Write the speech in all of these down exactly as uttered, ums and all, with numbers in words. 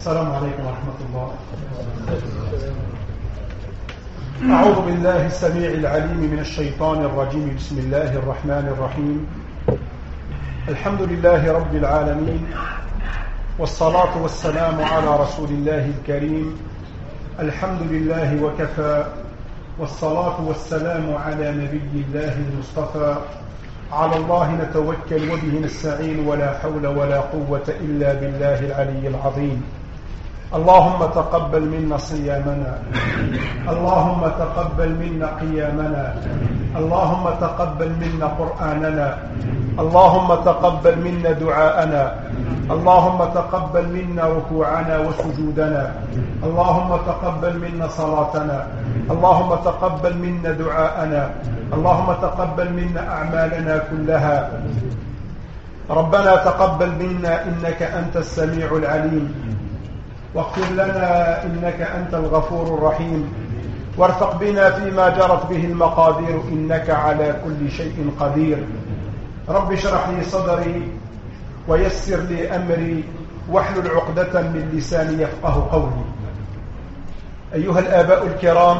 السلام عليكم ورحمة الله. أعوذ بالله السميع العليم من الشيطان الرجيم. بسم الله الرحمن الرحيم. الحمد لله رب العالمين، والصلاة والسلام على رسول الله الكريم. الحمد لله وكفى، والصلاة والسلام على نبي الله المصطفى. على الله نتوكل وبه نستعين، ولا حول ولا قوة إلا بالله العلي العظيم. اللهم تقبل منا صيامنا، اللهم تقبل منا قيامنا، اللهم تقبل منا قرآننا، اللهم تقبل منا دعاءنا، اللهم تقبل منا ركوعنا وسجودنا، اللهم تقبل منا صلاتنا، اللهم تقبل منا دعاءنا، اللهم تقبل منا أعمالنا كلها. ربنا تقبل منا إنك أنت السميع العليم، واغفر لنا إنك أنت الغفور الرحيم، وارفق بنا فيما جرت به المقادير إنك على كل شيء قدير. رب اشرح لي صدري ويسر لي أمري واحلل عقدة من لساني يفقه قولي. أيها الآباء الكرام،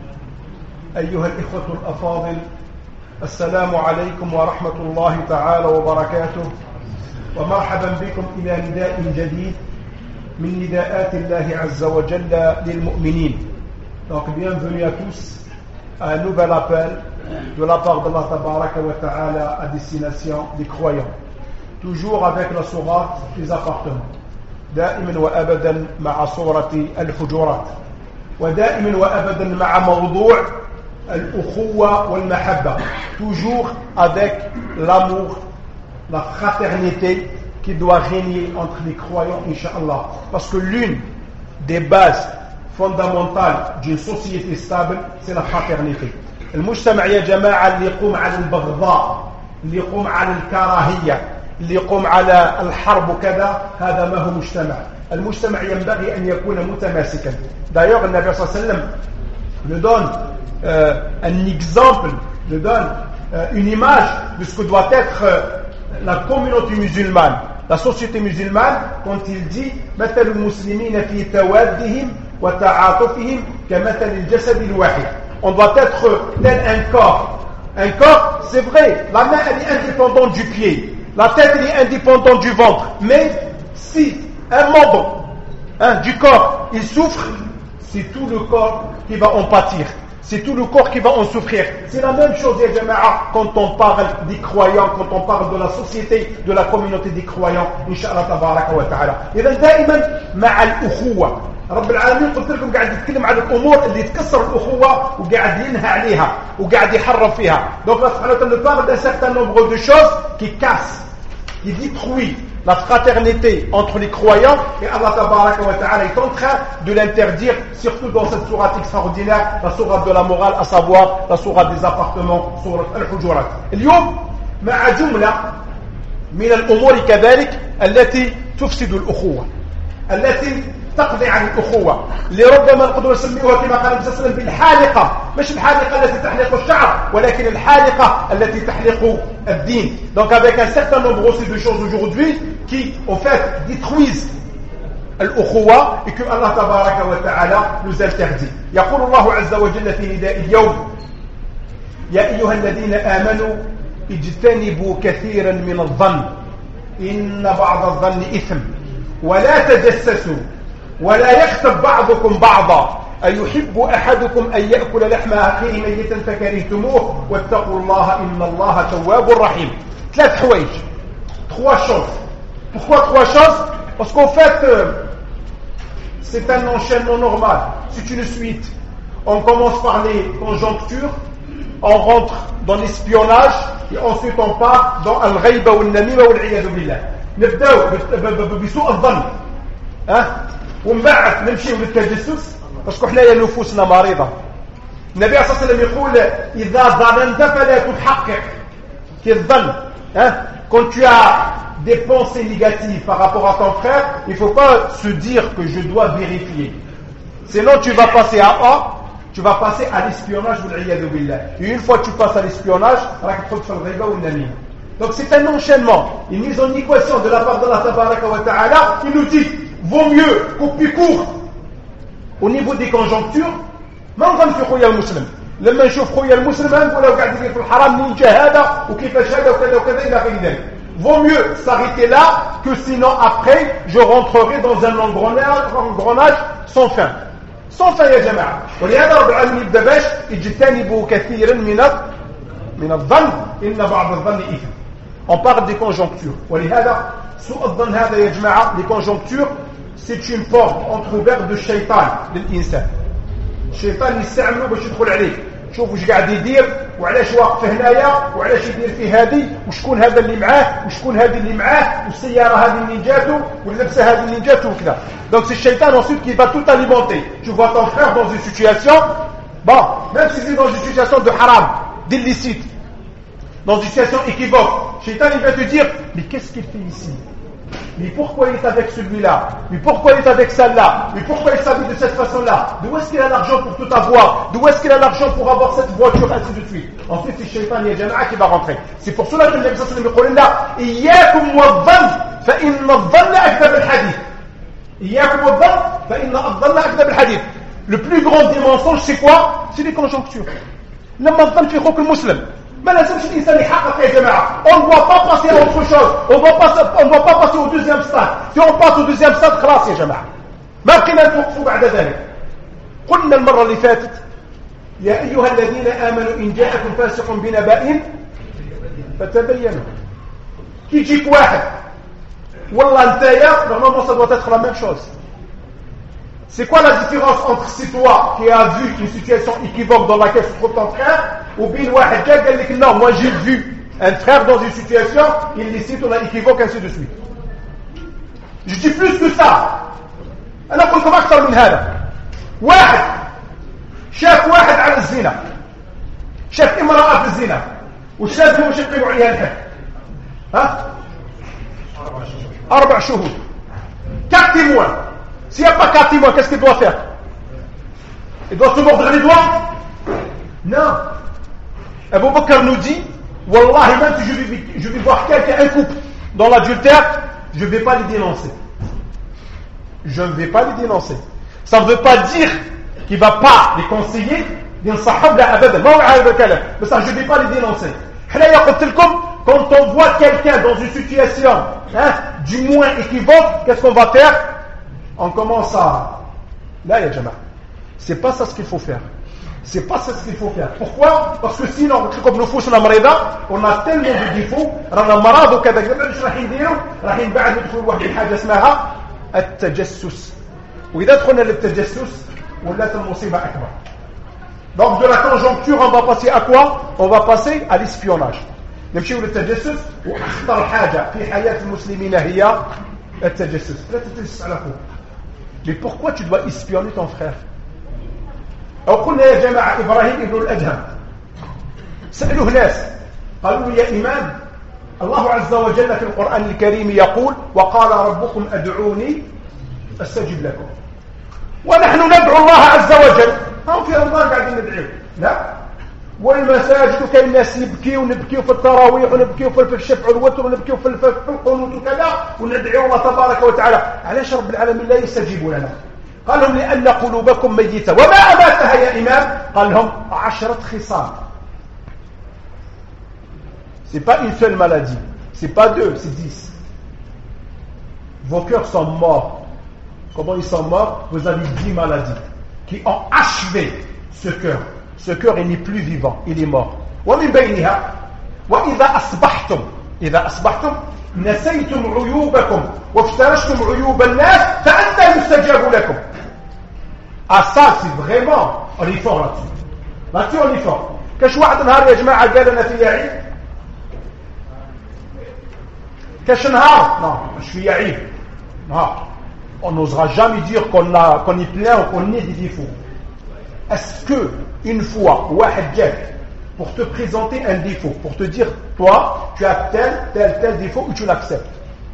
أيها الإخوة الأفاضل، السلام عليكم ورحمة الله تعالى وبركاته، ومرحبا بكم إلى نداء جديد من نداءات الله عز وجل للمؤمنين. Donc bienvenue à tous à un nouvel appel de la part d'Allah Tabaraka wa Ta'ala à destination des croyants, toujours avec la sourate des appartements, دائما وأبدا مع سورة الحجرات، ودائما وأبدا مع موضوع الأخوة والمحبة، toujours avec l'amour, la fraternité qui doit régner entre les croyants, Inch'Allah. Parce que l'une des bases fondamentales d'une société stable, c'est la fraternité. المجتمع يا جماعة اللي يقوم على البغضاء، اللي يقوم على الكراهية، اللي يقوم على الحرب وكذا، هذا ما هو مجتمع. المجتمع ينبغي أن يكون متماسكا. D'ailleurs, النبي صلى الله عليه وسلم nous donne euh, un exemple, nous donne euh, une image de ce que doit être euh, la communauté musulmane, la société musulmane, quand il dit مثل المسلمين في توادهم وتعاطفهم كمثل الجسد الواحد. On doit être tel un corps. Un corps, c'est vrai, la main elle est indépendante du pied, la tête elle est indépendante du ventre, mais si un membre hein, du corps il souffre, c'est tout le corps qui va en pâtir, c'est tout le corps qui va en souffrir. C'est la même chose, ya jama'a, quand on parle des croyants, quand on parle de la société, de la communauté des croyants, Inch'Allah tabaraka wa ta'ala. إذا دائما مع الأخوة. رب العالمين قلت لكم قاعد يتكلم عن الأمور اللي تكسر الأخوة وقاعد ينهى عليها وقاعد يحرم فيها. Donc Allah subhanahu wa ta'ala parle d'un certain nombre de choses qui cassent, qui détruisent la fraternité entre les croyants, et Allah tabaraka wa ta'ala est en train de l'interdire, surtout dans cette sourate extraordinaire, la sourate de la morale, à savoir la sourate des appartements, sourate al-Hujurat. اليوم مع جملة من الأمور كذلك التي تفسد الأخوة، التي تقضي عن الأخوة، اللي ربما نقدر نسميها كما قال النبي صلى الله عليه وسلم بالحالقة، مش الحالقة التي تحلق الشعر، ولكن الحالقة التي تحلق الدين. Donc avec un certain nombre aussi de choses aujourd'hui qui en fait détruisent الأخوة et que Allah tabaraka wa ta'ala nous interdit. يقول الله عز وجل في نداء اليوم: يا أيها الذين آمنوا اجتنبوا كثيرا من الظن إن بعض الظن إثم ولا تجسسوا ولا يغتب بعضكم بعضا أيحب أحدكم أن يأكل لحم أخيه ميتا فكرهتموه واتقوا الله إن الله تواب رحيم. ثلاث حوايج، trois choses. Pourquoi trois choses? Parce qu'en fait euh, c'est un enchaînement normal, c'est une suite. On commence par les conjonctures, on rentre dans l'espionnage et ensuite on part dans al-ghayba wal-namima wal-'iyadu billah. نبداو بسوء الظن ها ومن بعد نمشيو للتجسس، باسكو حنايا نفوسنا مريضه. النبي صلى الله عليه وسلم يقول: اذا ظننت فلا تحقق. كي الظن ها quand tu as des pensées négatives par rapport à ton frère, il ne faut pas se dire que je dois vérifier, sinon tu vas passer à A, tu vas passer à l'espionnage wal-'iyadu billah. Et une fois que tu passes à l'espionnage, راك تدخل في الغيبه والنميمه. Donc c'est un enchaînement, une mise en équation de la part d'Allah Tabaraka wa Ta'ala. Il nous dit vaut mieux couper court au niveau des conjonctures. ما نظن في خويا المسلم لما نشوف خويا المسلم نقول له قاعد يدير في الحرام مين جا هذا وكيفاش هذا وكذا وكذا الى غير ذلك. Vaut mieux s'arrêter là que sinon après je rentrerai dans un engrenage, engrenage sans fin. sans fin يا جماعة. ولهذا رب العالمين يبدأ باش اجتنبوا كثيرا من من الظن إن بعض الظن إثم. On parle des conjonctures. ولهذا سوء الظن هذا يا جماعة les conjonctures c'est une porte entrouverte de الشيطان للإنسان. الشيطان يستعمله باش يدخل عليك. شوف واش قاعد يدير وعلاش واقف هنايا وعلاش يدير في هذه وشكون هذا اللي معاه وشكون هذه اللي معاه والسياره هذه اللي جاتو واللبسه هذه اللي جاتو وكذا. Donc c'est Shaitan ensuite qui va tout alimenter. Tu vois ton frère dans une situation, bon, même si c'est dans une situation de haram, d'illicite, dans une situation équivoque, Shaitan il va te dire mais qu'est-ce qu'il fait ici? Mais pourquoi il est avec celui-là? Mais pourquoi il est avec celle-là? Mais pourquoi il s'habille de cette façon-là? D'où est-ce qu'il a l'argent pour tout avoir? D'où est-ce qu'il a l'argent pour avoir cette voiture, ainsi de suite? Ensuite, c'est Shaitan et Jama'a qui va rentrer. C'est pour cela que le Nabi sallallahu alayhi wa sallam dit là, Iyyakum wa-dhann, fa inna ad-dhanna akdhab al-hadith. Iyyakum wa-dhann, fa inna ad-dhanna akdhab al-hadith. Le plus grand des mensonges, c'est quoi? C'est les conjonctures. لما الظن في اخوك المسلم ما لازمش الانسان يحقق يا جماعه. On ne doit pas passer à autre chose. On doit pas on doit pas passer au deuxième stade. Si on passe au deuxième stade خلاص يا جماعه ما بقينا نوقفوا بعد ذلك. قلنا المره اللي فاتت يا ايها الذين امنوا ان جاءكم فاسق بنبأ فتبينوا. كي يجيك واحد والله نتايا normalement ça doit être la même chose. C'est quoi la différence entre c'est toi qui as vu une situation équivoque dans laquelle se trouve ton frère ou bien واحد جا قال لك non moi j'ai vu un frère dans une situation illicite on a équivoque ainsi de suite. Je dis plus que ça. أنا أقول لكم أكثر من هذا. واحد شاف واحد على الزنا شاف امرأة في الزنا وشافه وش يقيموا عليها الحد ها أربع شهور quatre témoins. S'il n'y a pas quatre témoins, qu'est-ce qu'il doit faire? Il doit se mordre les doigts? Non. Abu Bakr nous dit, Wallahi, même si je vais, je vais voir quelqu'un, un couple, dans l'adultère, je ne vais pas les dénoncer. Je ne vais pas les dénoncer. Ça ne veut pas dire qu'il ne va pas les conseiller, mais ça, je ne vais pas les dénoncer. Quand on voit quelqu'un dans une situation, hein, du moins équivoque, qu'est-ce qu'on va faire? On commence à... Là, ya jama. C'est pas ça ce qu'il faut faire. C'est pas ça ce qu'il faut faire. Pourquoi? Parce que sinon, comme nous faisons la marida, on a tellement de défauts. رانا مرض وكذا كذا ايش راح نديروا؟ راح بعد ندخل واحد الحاجه اسمها التجسس. واذا دخلنا للتجسس ولات المصيبه اكبر. Donc de la conjoncture, on va passer à quoi? On va passer à l'espionnage. نمشيو للتجسس واخطر حاجه في حياه المسلمين هي التجسس. لا تتجسس على اخوك. Mais pourquoi tu dois espionner ton frère? أو قلنا يا جماعة إبراهيم ابن الأدهم سألوه ناس قالوا يا إمام الله عز وجل في القرآن الكريم يقول وقال ربكم أدعوني أستجب لكم ونحن ندعو الله عز وجل هم في رمضان قاعدين ندعوه لا والمساجد كاين الناس يبكيوا ونبكيوا في التراويح ونبكيوا في الشفع والوتر ونبكيوا في القنوت وكذا وندعو الله تبارك وتعالى. علاش رب العالمين لا يستجيب لنا؟ قال لهم لأن قلوبكم ميتة. وما أماتها يا إمام؟ قال لهم عشرة خصال. C'est pas une seule maladie, c'est pas deux, c'est dix. Vos cœurs sont morts. Comment ils sont morts? Vous avez dix maladies qui ont achevé ce cœur. Ce cœur il n'est plus vivant, il est mort. ومن بينها وإذا أصبحتم إذا أصبحتم نسيتم عيوبكم وافترشتم عيوب الناس فأنت يستجاب لكم. Ah ça c'est vraiment on est fort là-dessus. Là-dessus on est fort. كاش واحد نهار يا جماعة قال لنا في عيد كاش نهار non je suis عيد نهار on n'osera jamais dire qu'on a qu'on est plein ou qu'on est des défauts. Est-ce que une fois واحد جاك pour te présenter un défaut, pour te dire toi tu as tel tel tel défaut ou tu l'acceptes?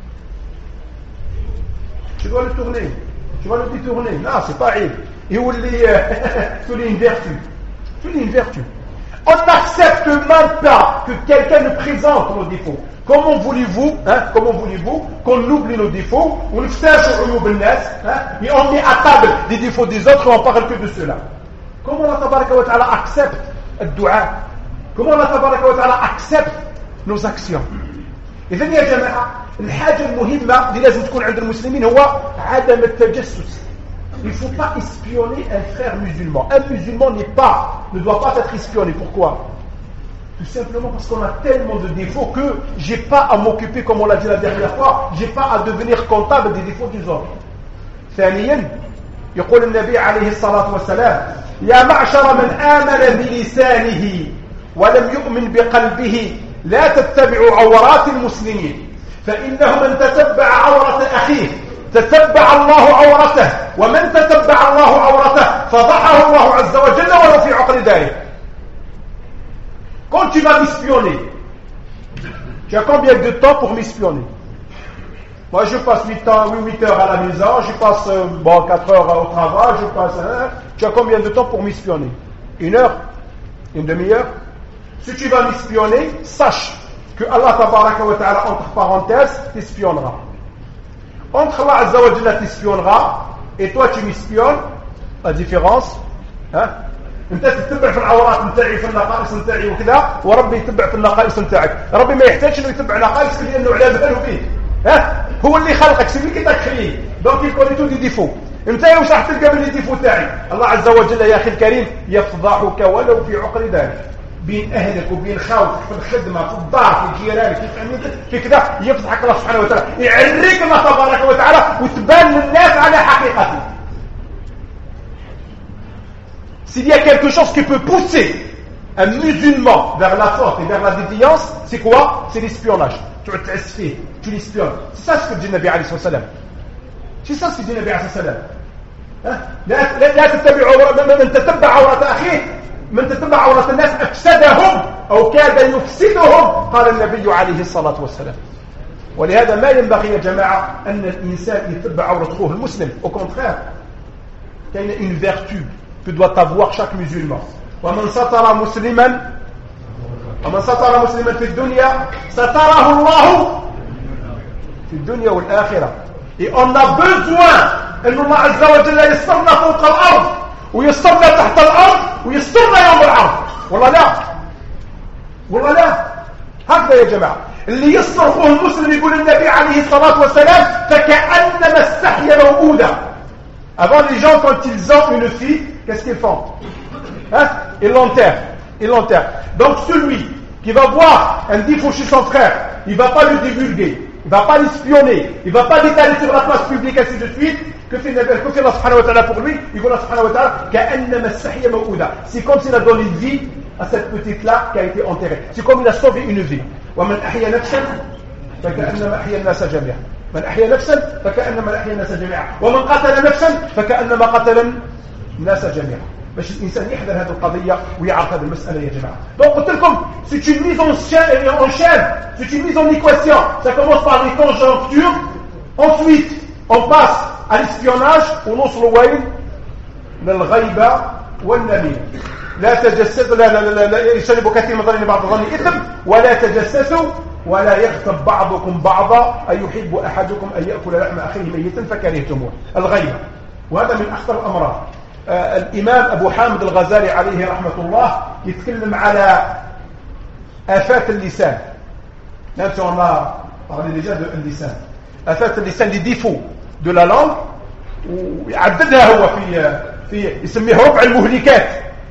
Tu dois le tourner, tu vas le détourner. Non, c'est pas عيب. يولي تولي une vertu, تولي une vertu. On n'accepte même pas que quelqu'un nous présente nos défauts. Comment voulez-vous, hein, comment voulez-vous qu'on oublie nos défauts, on hein, et on met à table des défauts des autres et on parle que de cela. Comment Allah tabaraka wa ta'ala accepte le dua? Comment Allah tabaraka wa ta'ala accepte nos actions? إذا يا جماعة الحاجة المهمة اللي لازم تكون عند المسلمين هو عدم التجسس. Il ne faut pas espionner un frère musulman. Un musulman n'est pas, ne doit pas être espionné. Pourquoi? Tout simplement parce qu'on a tellement de défauts que j'ai pas à m'occuper, comme on l'a dit la dernière fois, j'ai pas à devenir comptable des défauts des autres. ثانيا يقول النبي عليه الصلاة والسلام يا معشر من آمن بلسانه ولم يؤمن بقلبه لا تتبعوا عورات المسلمين فإنه من تتبع عورة أخيه تتبع الله عورته ومن تتبع الله عورته فضحه الله عز وجل ولو في عقر داره. Quand tu vas m'espionner, tu as combien de temps pour m'espionner? Moi je passe huit ans, huit heures à la maison, je passe bon, quatre heures au travail, je passe hein, tu as combien de temps pour m'espionner? Une heure? Une demi-heure? Si tu vas m'espionner, sache que Allah tabaraka wa ta'ala entre parenthèses t'espionnera. Entre Allah azza wa jalla t'espionnera et toi tu m'espionnes, la différence hein? انت تتبع في العورات نتاعي في النقائص نتاعي وكذا وربي يتبع في النقائص نتاعك. ربي ما يحتاجش انه يتبع نقائصك لانه على باله فيه ها هو اللي خلقك سي اللي كي تكريه دونك يكون تو دي ديفو انت واش راح تلقى من الديفو تاعي. الله عز وجل يا اخي الكريم يفضحك ولو في عقر دارك بين اهلك وبين خاوتك في الخدمه في الدار في جيرانك في كذا يفضحك الله سبحانه وتعالى يعريك الله تبارك وتعالى وتبان للناس على حقيقته. S'il y a quelque chose qui peut pousser un musulman vers la faute et vers la déviance, c'est quoi? C'est l'espionnage. Tu tu l'espionnes. C'est ça ce que dit le Nabi alayhi salam. C'est ça ce que dit le Nabi alayhi salam. لا تتبعوا من تتبع عورة أخيه من تتبع عورة الناس أفسدهم أو كاد يفسدهم قال النبي عليه الصلاة والسلام. ولهذا ما ينبغي يا جماعة أن الإنسان يتبع عورة أخوه المسلم. Au contraire, il y a une vertu que doit avoir chaque musulman. ومن ستر مسلما ومن ستر مسلما في الدنيا ستره الله في الدنيا والآخرة. Et on a besoin أن الله عز وجل يسترنا فوق الأرض ويسترنا تحت الأرض ويسترنا يوم العرض. والله لا والله لا هكذا يا جماعة. اللي يستر أخوه المسلم يقول النبي عليه الصلاة والسلام فكأنما استحيا موؤودا. Avant les gens quand ils ont une fille, qu'est-ce qu'ils font? Hein? Ils l'enterrent. Ils l'enterrent. Donc celui qui va voir un défaut chez son frère, il ne va pas le divulguer, il ne va pas l'espionner, il ne va pas l'étaler sur la place publique, ainsi de suite. Que fait Allah subhanahu wa ta'ala pour lui? Il dit Allah subhanahu wa ta'ala كأنما استحيا موؤودا. C'est comme s'il a donné vie à cette petite-là qui a été enterrée. C'est comme il a sauvé une vie. ومن أحيا نفسا فكأنما أحيا الناس جميعا. من أحيا نفسا فكأنما أحيا الناس جميعا ومن قتل نفسا فكأنما قتل الناس جميعا. باش الإنسان يحذر هذه القضية ويعرف هذه المسألة يا جماعة. Donc قلت لكم c'est une mise en chaîne, en chaîne, c'est une mise en équation. Ça commence par les conjonctures, ensuite on passe à l'espionnage ونوصل وين؟ للغيبة والنميمة. لا تجسسوا لا لا لا لا يجتنبوا كثير من ظن بعض الظن إثم ولا تجسسوا ولا يغتب بعضكم بعضا أيحب أحدكم أن يأكل لحم أخيه ميتا فكرهتموه. الغيبة وهذا من أخطر الأمراض. آه الإمام أبو حامد الغزالي عليه رحمة الله يتكلم على آفات اللسان. Même si on a parlé déjà de اللسان. آفات اللسان les défauts de la langue ويعددها هو في في يسميه ربع المهلكات.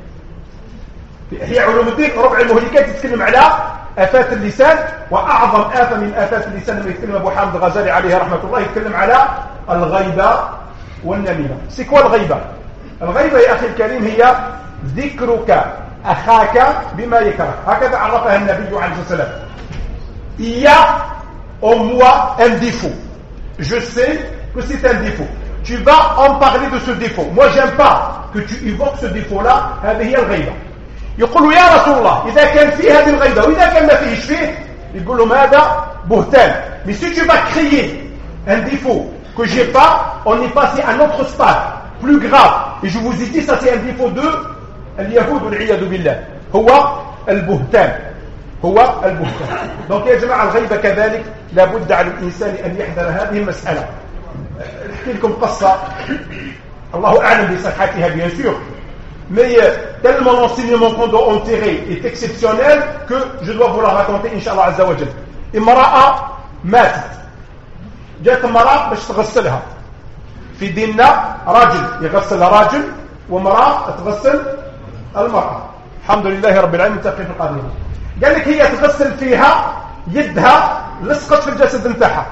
في إحياء علوم الدين ربع المهلكات يتكلم على آفات اللسان. وأعظم آفة من آفات اللسان لما يتكلم أبو حامد الغزالي عليه رحمة الله يتكلم على الغيبة والنميمة. C'est quoi الغيبة؟ الغيبة يا أخي الكريم هي ذكرك أخاك بما يكره. هكذا عرفها النبي عليه الصلاة والسلام. Il y a en moi un défaut. Je sais que c'est un défaut. Tu vas en parler de ce défaut. Moi j'aime pas que tu évoques ce défaut-là. هذه هي الغيبة. يقول يا رسول الله إذا كان فيه هذه الغيبة وإذا كان ما فيهش فيه يقول له ماذا بهتان. Mais si tu vas créer un défaut que j'ai pas, on est passé à un autre stade plus grave. Et je vous ai dit ça c'est un défaut de اليهود والعياذ بالله. هو البهتان هو البهتان. دونك يا جماعة الغيبة كذلك لابد على الإنسان أن يحذر هذه المسألة. أحكي لكم قصة الله أعلم بصحتها bien sûr, mais tellement l'enseignement qu'on doit en tirer est exceptionnel que je dois vous la raconter Inch'Allah Azza wa Jal. امرأة ماتت, جاءت امرأة باش تغسلها. في ديننا راجل يغسل راجل ومرأة تغسل المرأة. الحمد لله رب العالمين تقي في القضية. قال لك هي تغسل فيها يدها لصقت في الجسد نتاعها.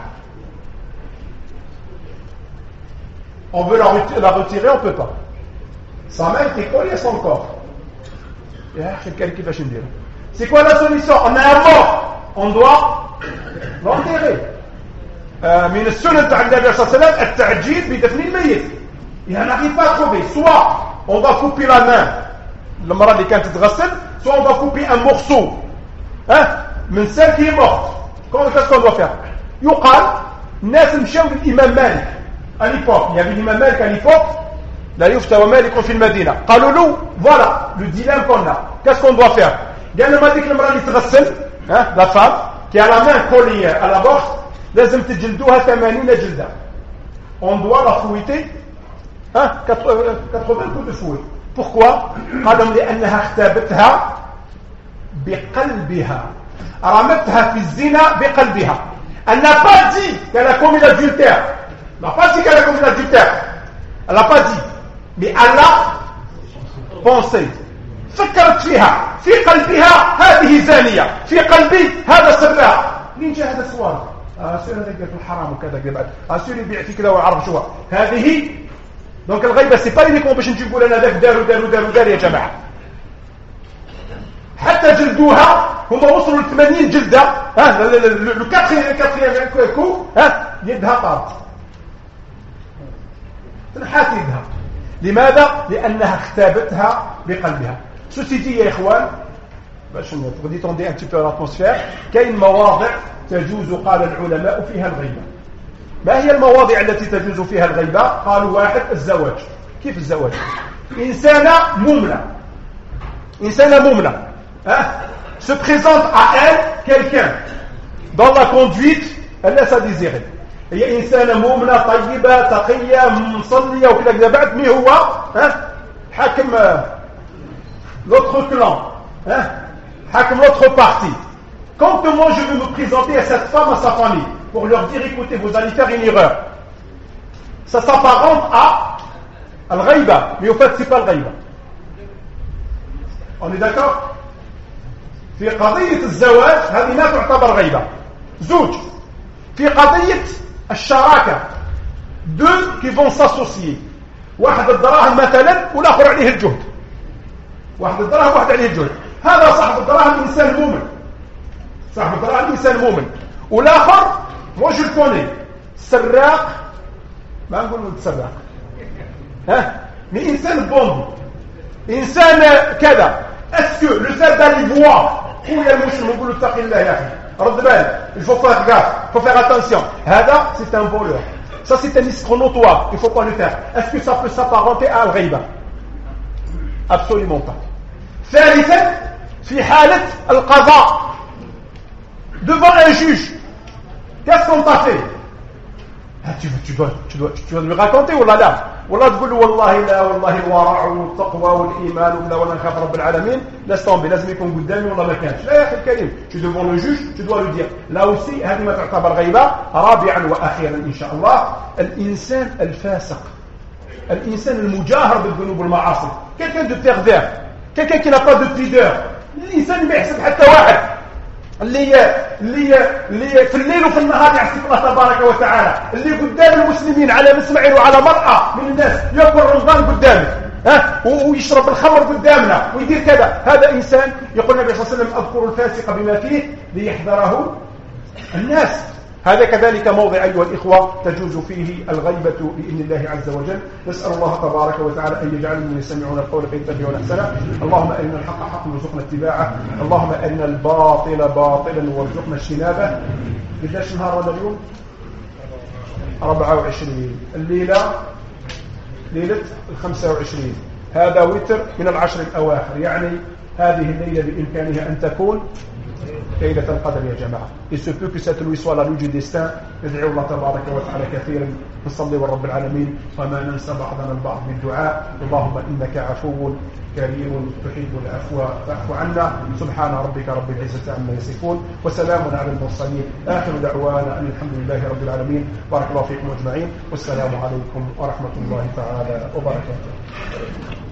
On veut la, la retirer, on ne peut pas. Sa main était collée à son corps. C'est quoi la solution? On a un mort, on doit l'enterrer. من السنة تاع النبي صلى الله عليه وسلم التعجيل بدفن الميت. Il n'arrive pas à trouver. Soit on va couper la main, المرأة اللي كانت تتغسل, soit on va couper un morceau, hein, من celle qui est morte. Qu'est-ce qu'on doit faire? يقال الناس مشاو للإمام مالك. À l'époque, il y avait l'imam Malik à l'époque, la yufta wa Malik fi al-Madina. قالوا له voilà le dilemme qu'on a. Qu'est-ce qu'on doit faire? قال له ما ديك المرأة اللي تغسل, hein, la femme qui a la main collée à la morte, لازم تجلدوها ثمانين جلدة. On doit la fouetter, hein, quatre-vingts coups de fouet. Pourquoi? قالوا لأنها اختابتها بقلبها, رمتها في الزنا بقلبها. Elle n'a pas dit qu'elle a commis l'adultère. Elle n'a pas dit qu'elle a commis l'adultère. Elle n'a pas dit. Mais elle a pensé. فكرت فيها في قلبها هذه زانية, في قلبي هذا سرها. منين جاء هذا السؤال؟ اسير هذا في الحرام وكذا كذا, اسير يبيع في كذا ويعرف شو هذه. دونك الغيبة سي با يونيكمون باش نجيبوا لنا ذاك دار ودار ودار ودار يا جماعة. حتى جلدوها هما وصلوا ل ثمانين جلدة, ها لو كاتريام كو, ها يدها طارت, تنحات يدها. لماذا؟ لأنها اختابتها بقلبها. Ceci dit يا إخوان, باش détendez un petit peu l'atmosphère, كاين مواضع تجوز قال العلماء فيها الغيبة. ما هي المواضع التي تجوز فيها الغيبة؟ قالوا واحد, الزواج. كيف الزواج؟ إنسانة مؤمنة, إنسانة مؤمنة, hein, se présente à elle quelqu'un dans la conduite, elle laisse à désirer. هي إنسانة مؤمنة طيبة تقية مصلية وكذا كذا, بعد مي هو, ها, حاكم l'autre clan, hein, حاكم l'autre partie. Quand moi je veux me présenter à cette femme, à sa famille, pour leur dire écoutez, vous allez faire une erreur, ça s'apparente à al-ghayba, mais au fait c'est pas al-ghayba. On est d'accord? في قضية الزواج هذه لا تعتبر غيبة. زوج في قضية الشراكة, deux qui vont s'associer, واحد الدراهم مثلا والآخر عليه الجهد, واحد الدراهم واحد عليه الجهد. هذا صاحب الدراهم إنسان مؤمن, صاحب الدراهم إنسان مؤمن, والآخر moi je le connais, سراق, ما نقول سراق, ها, mais إنسان بوندي, إنسان كذا. Est-ce que le fait d'aller voir خويا المسلم نقول له اتق الله يا أخي, رد بالك, il faut faire gaffe, il faut faire attention, هذا c'est un voleur, ça c'est un escroc, il faut pas le faire. Est-ce que ça peut s'apparenter à al-ghayba? Absolument pas. ثالثا في حالة القضاء devant un juge, qu'est-ce qu'on t'a fait? Ah, tu, tu, dois, tu, dois, tu dois lui raconter ولا لا, ولا تقول له والله لا والله الورع والتقوى والإيمان ولا ولا نخاف رب العالمين, laisse tomber, لازم يكون قدامي والله ما كانش. لا يا أخي الكريم, tu devant le juge, tu dois lui dire. Là aussi هذه ما تعتبر غيبة. رابعا وأخيرا إن شاء الله, الإنسان الفاسق, الإنسان المجاهر بالذنوب والمعاصي, quelqu'un de pervers, quelqu'un qui n'a pas de pudeur, الإنسان ما يحسب حتى واحد, اللي اللي اللي في الليل وفي النهار يعصي الله تبارك وتعالى, اللي قدام المسلمين على مسمع وعلى مرأة من الناس ياكل رمضان قدامك, ها, ويشرب الخمر قدامنا ويدير كذا. هذا إنسان يقول النبي صلى الله عليه وسلم اذكر الفاسق بما فيه ليحذره الناس. هذا كذلك موضع أيها الإخوة تجوز فيه الغيبة بإذن الله عز وجل. نسأل الله تبارك وتعالى أن يجعلنا من يستمعون القول فيتبعون أحسنه. اللهم أرنا الحق حقا وارزقنا اتباعه, اللهم أرنا الباطل باطلا وارزقنا اجتنابه. قداش نهار هذا اليوم؟ أربعة وعشرين. الليلة ليلة الخمسة وعشرين. هذا وتر من العشر الأواخر, يعني هذه الليلة بإمكانها أن تكون ليلة القدر يا جماعة. Il se peut que cette nuit soit la nuit du destin. ندعو الله تبارك وتعالى كثيرا، نصلي والرب العالمين وما ننسى بعضنا البعض بالدعاء. اللهم إنك عفو كريم تحب العفو فاعف عنا. سبحان ربك رب العزة عما يصفون وسلام على المرسلين. آخر دعوانا أن الحمد لله رب العالمين. بارك الله فيكم أجمعين والسلام عليكم ورحمة الله تعالى وبركاته.